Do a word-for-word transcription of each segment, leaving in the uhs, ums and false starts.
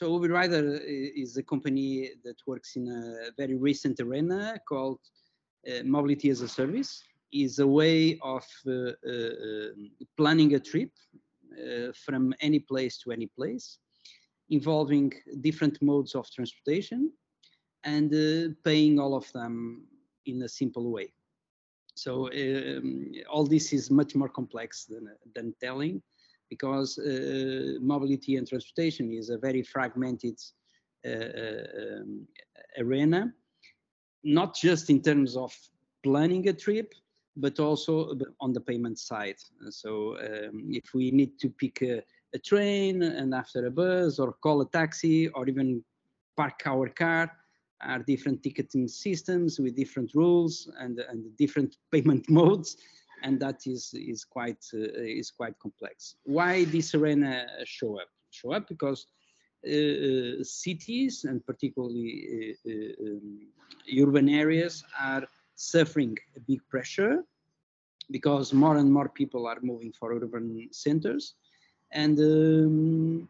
So UberRider is a company that works in a very recent arena called uh, Mobility as a Service. Is a way of uh, uh, planning a trip uh, from any place to any place, involving different modes of transportation and uh, paying all of them in a simple way. So um, all this is much more complex than, than telling, because uh, mobility and transportation is a very fragmented uh, um, arena, not just in terms of planning a trip, but also on the payment side. So um, if we need to pick a, a train and after a bus, or call a taxi, or even park our car, are different ticketing systems with different rules and, and different payment modes, and that is is quite uh, is quite complex. Why this arena show up? Show up because uh, cities, and particularly uh, uh, um, urban areas, are suffering a big pressure because more and more people are moving for urban centers, and um,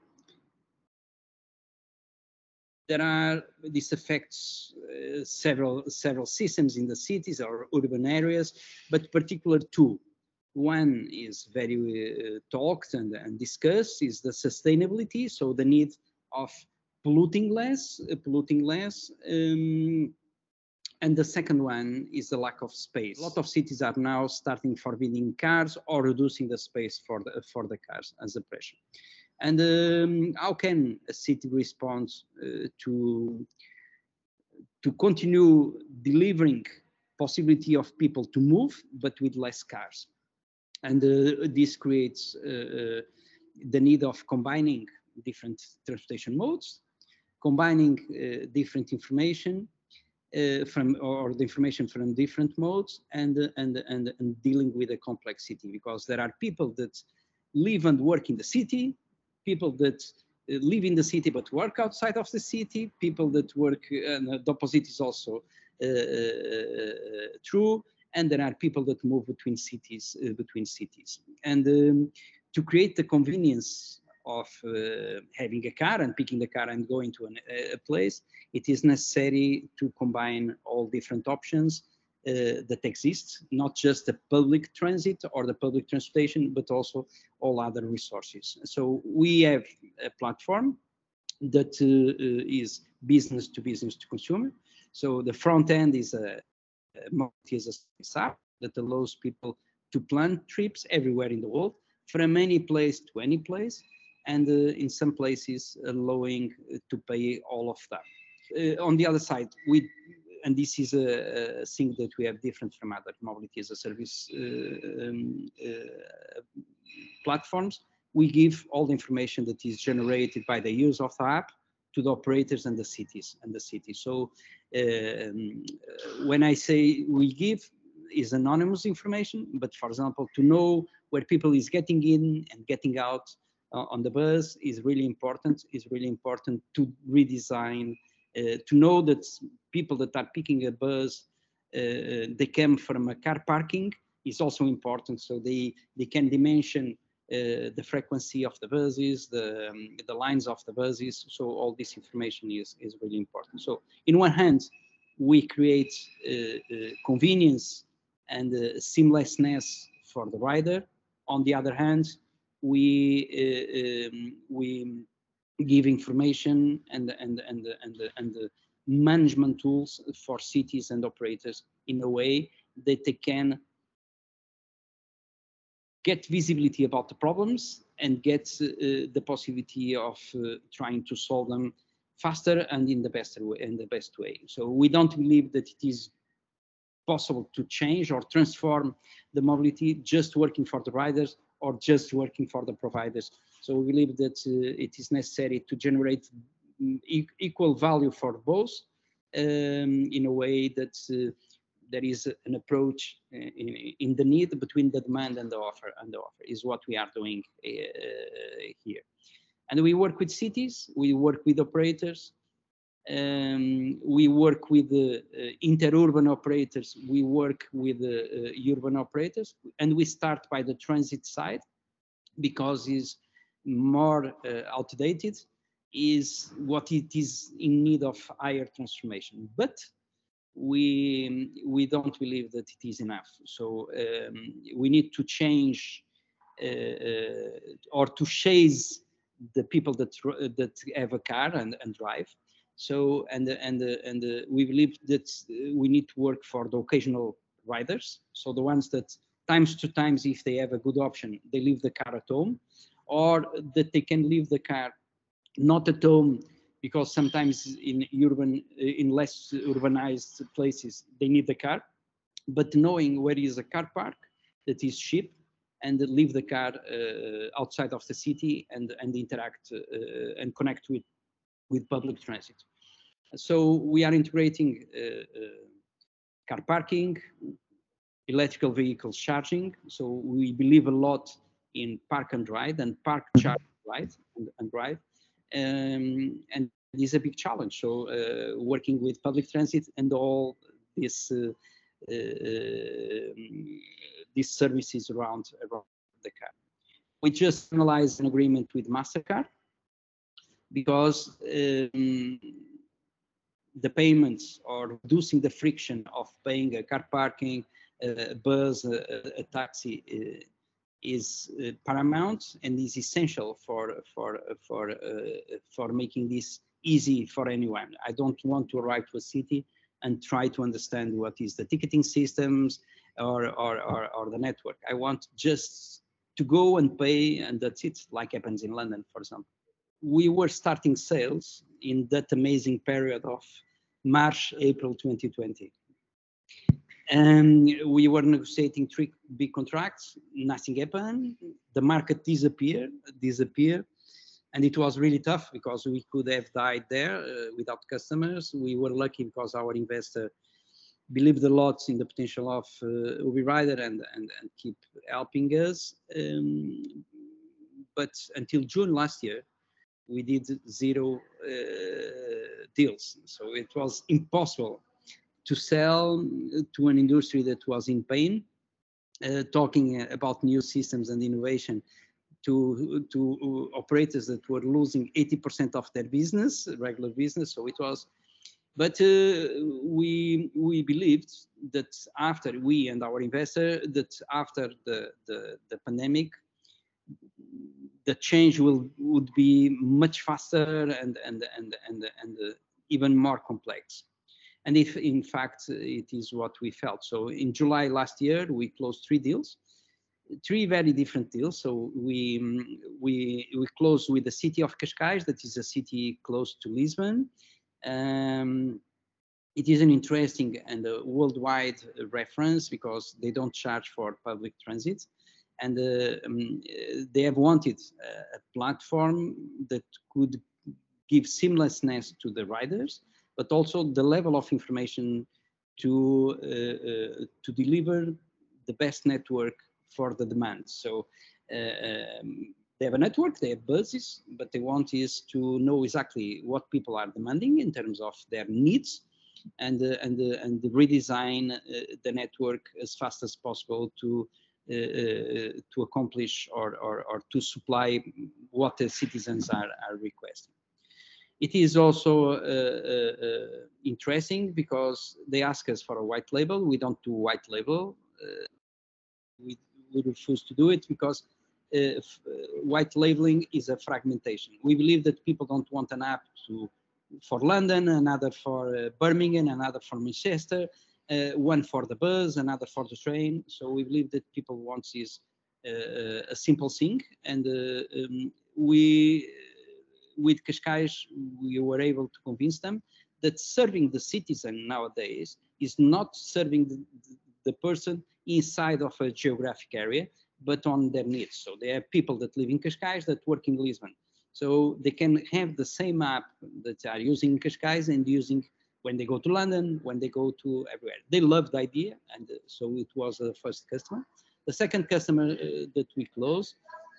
there are this affects uh, several several systems in the cities or urban areas, but particular two. One is very uh, talked and, and discussed is the sustainability, so the need of polluting less, uh, polluting less. Um, and the second one is the lack of space. A lot of cities are now starting forbidding cars or reducing the space for the, for the cars as a pressure. And um, how can a city respond uh, to, to continue delivering possibility of people to move, but with less cars? And uh, this creates uh, the need of combining different transportation modes, combining uh, different information uh, from, or the information from different modes, and, uh, and, and, and dealing with a complex city, because there are people that live and work in the city, people that uh, live in the city but work outside of the city, people that work, and the opposite is also uh, uh, true, and there are people that move between cities, uh, between cities. And um, to create the convenience of uh, having a car and picking the car and going to an, a place, it is necessary to combine all different options uh, that exist, not just the public transit or the public transportation, but also all other resources. So we have a platform that uh, uh, is business to business to consumer. So the front end is a, a mobility as a service app that allows people to plan trips everywhere in the world, from any place to any place, and uh, in some places allowing uh, to pay all of that. Uh, on the other side, we, and this is a, a thing that we have different from other mobility as a service uh, um, uh, platforms, we give all the information that is generated by the use of the app to the operators and the cities and the cities. So um, when I say we give, is anonymous information, but for example, to know where people is getting in and getting out uh, on the bus is really important, is really important to redesign, uh, to know that people that are picking a bus, uh, they come from a car parking is also important, so they, they can dimension Uh, the frequency of the buses, the, um, the lines of the buses. So all this information is, is really important. So in one hand, we create uh, uh, convenience and uh, seamlessness for the rider. On the other hand, we, uh, um, we give information and, and, and, and, and the management tools for cities and operators in a way that they can get visibility about the problems and get uh, the possibility of uh, trying to solve them faster and in the best way. In the best way. So we don't believe that it is possible to change or transform the mobility just working for the riders or just working for the providers. So we believe that uh, it is necessary to generate e equal value for both um, in a way that uh, there is an approach in, in the need between the demand and the offer, and the offer is what we are doing uh, here. And we work with cities, we work with operators, um, we work with the uh, interurban operators, we work with the uh, urban operators, and we start by the transit side because it's more uh, outdated. is what it is in need of higher transformation. But we we don't believe that it is enough. So um, we need to change uh, uh, or to chase the people that that have a car and, and drive. So and and and uh, we believe that we need to work for the occasional riders. So the ones that times to times, if they have a good option, they leave the car at home, or that they can leave the car not at home, because sometimes in urban, in less urbanized places, they need the car, but knowing where is a car park that is cheap, and leave the car uh, outside of the city and and interact uh, and connect with with public transit. So we are integrating uh, uh, car parking, electrical vehicle charging. So we believe a lot in park and ride and park charge ride and, and ride. Um, and it is a big challenge. So uh, working with public transit and all this, uh, uh, these services around, around the car. We just finalized an agreement with MasterCard because um, the payments or reducing the friction of paying a car parking, a bus, a, a taxi uh, is uh, paramount and is essential for for for uh, for making this easy for anyone. I don't want to arrive to a city and try to understand what is the ticketing systems or or, or, or the network. I want just to go and pay, and that's it, like happens in London, for example. We were starting sales in that amazing period of March, April twenty twenty. And we were negotiating three big contracts, nothing happened. The market disappeared, disappeared. And it was really tough because we could have died there uh, without customers. We were lucky because our investor believed a lot in the potential of uh, Uberider and, and, and keep helping us. Um, but until June last year, we did zero uh, deals. So it was impossible to sell to an industry that was in pain, uh, talking about new systems and innovation to, to operators that were losing eighty percent of their business, regular business. So it was, but uh, we, we believed that after, we and our investor, that after the, the, the pandemic, the change will would be much faster and and and and and uh, even more complex. And if in fact it is what we felt. So in July last year we closed three deals, three very different deals. So we we we closed with the city of Cascais, that is a city close to Lisbon. Um, it is an interesting and a worldwide reference because they don't charge for public transit. And uh, um, they have wanted a platform that could give seamlessness to the riders, but also the level of information to uh, uh, to deliver the best network for the demand. So uh, um, they have a network, they have buses, but they want is to know exactly what people are demanding in terms of their needs, and uh, and uh, and redesign uh, the network as fast as possible to uh, uh, to accomplish or, or or to supply what the citizens are are requesting. It is also uh, uh, uh, interesting because they ask us for a white label. We don't do white label. Uh, we, we refuse to do it because uh, uh, white labeling is a fragmentation. We believe that people don't want an app to for London, another for uh, Birmingham, another for Manchester, uh, one for the bus, another for the train. So we believe that people want is uh, a simple thing, and uh, um, we, with Cascais, we were able to convince them that serving the citizen nowadays is not serving the, the person inside of a geographic area, but on their needs. So there are people that live in Cascais that work in Lisbon. So they can have the same app that they are using in Cascais and using when they go to London, when they go to everywhere. They love the idea, and uh, so it was the first customer. The second customer uh, that we closed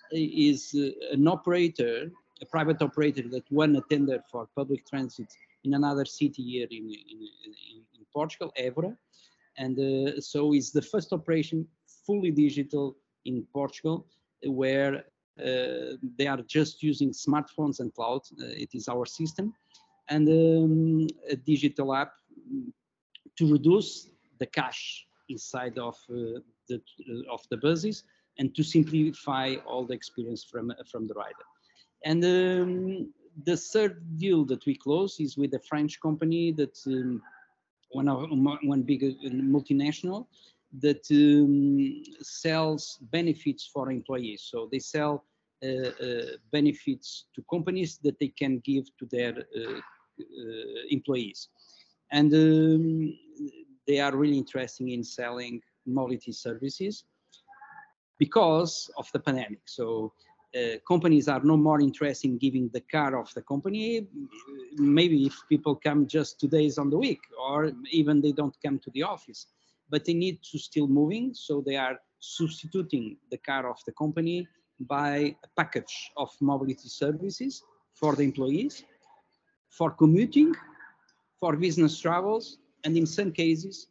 is uh, an operator, a private operator that won a tender for public transit in another city here in, in, in, in Portugal, Évora. And uh, so it's the first operation fully digital in Portugal, where Uh, they are just using smartphones and cloud. Uh, it is our system, and um, a digital app to reduce the cash inside of uh, the of the buses and to simplify all the experience from from the rider. And um, the third deal that we close is with a French company that um, one of one big multinational that um, sells benefits for employees. So they sell uh, uh, benefits to companies that they can give to their uh, uh, employees. And um, they are really interested in selling mobility services because of the pandemic. So uh, companies are no more interested in giving the car of the company. Maybe if people come just two days on the week, or even they don't come to the office, but they need to still moving. So they are substituting the car of the company by a package of mobility services for the employees, for commuting, for business travels, and in some cases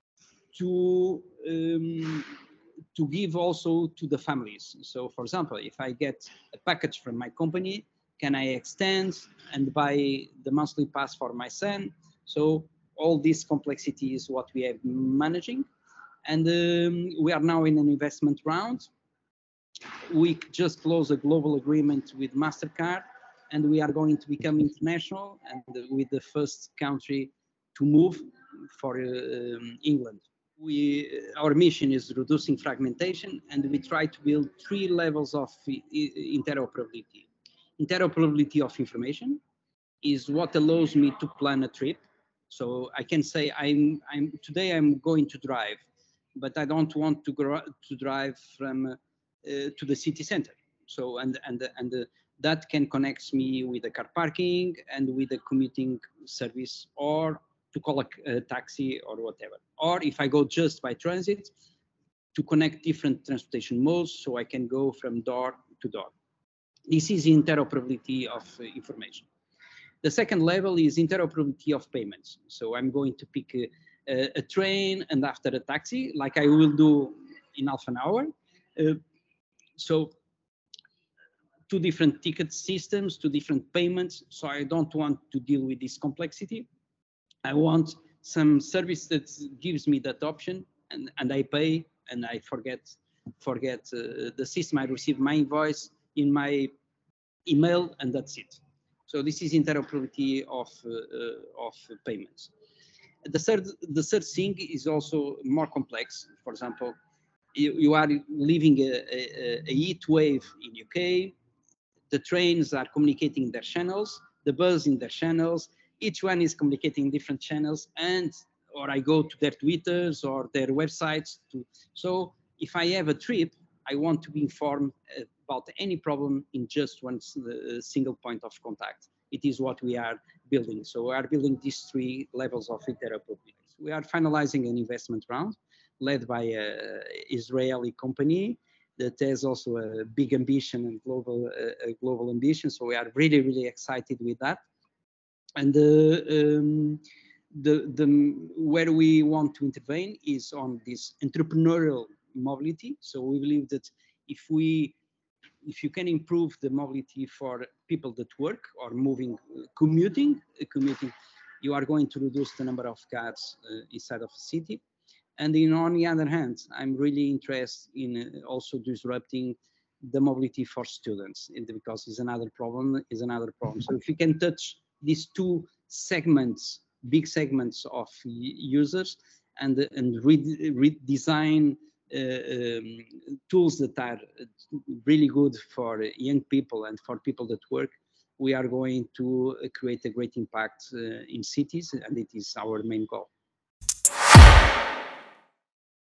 to um, to give also to the families. So for example, if I get a package from my company, can I extend and buy the monthly pass for my son? So all this complexity is what we are managing. And um, we are now in an investment round. We just closed a global agreement with MasterCard, and we are going to become international and with the first country to move for uh, um, England. We, our mission is reducing fragmentation, and we try to build three levels of interoperability. Interoperability of information is what allows me to plan a trip. So I can say I'm, I'm today I'm going to drive, but I don't want to go to drive from uh, to the city center. So and and and uh, that can connect me with the car parking and with the commuting service, or to call a, a taxi or whatever. Or if I go just by transit, to connect different transportation modes so I can go from door to door. This is interoperability of uh, information. The second level is interoperability of payments. So I'm going to pick a, a, a train and after a taxi, like I will do in half an hour. Uh, so two different ticket systems, two different payments. So I don't want to deal with this complexity. I want some service that gives me that option, and, and I pay, and I forget forget uh, the system. I receive my invoice in my email, and that's it. So this is interoperability of uh, uh, of payments. The third the third thing is also more complex. For example, you, you are living a, a, a heat wave in U K. The trains are communicating their channels, the bus in their channels. Each one is communicating different channels, and or I go to their Twitters or their websites. To, so if I have a trip, I want to be informed about any problem in just one uh, single point of contact. It is what we are building. So we are building these three levels of interoperability. We are finalizing an investment round led by an Israeli company that has also a big ambition and global uh, a global ambition. So we are really, really excited with that. And the, um, the, the, where we want to intervene is on this entrepreneurial mobility. So we believe that if we, if you can improve the mobility for people that work or moving, uh, commuting, uh, commuting, you are going to reduce the number of cars uh, inside of a city. And in, on the other hand, I'm really interested in uh, also disrupting the mobility for students, because it's another problem, is another problem. So if you can touch these two segments, big segments of users, and, and redesign uh, um, tools that are really good for young people and for people that work, we are going to create a great impact uh, in cities, and it is our main goal.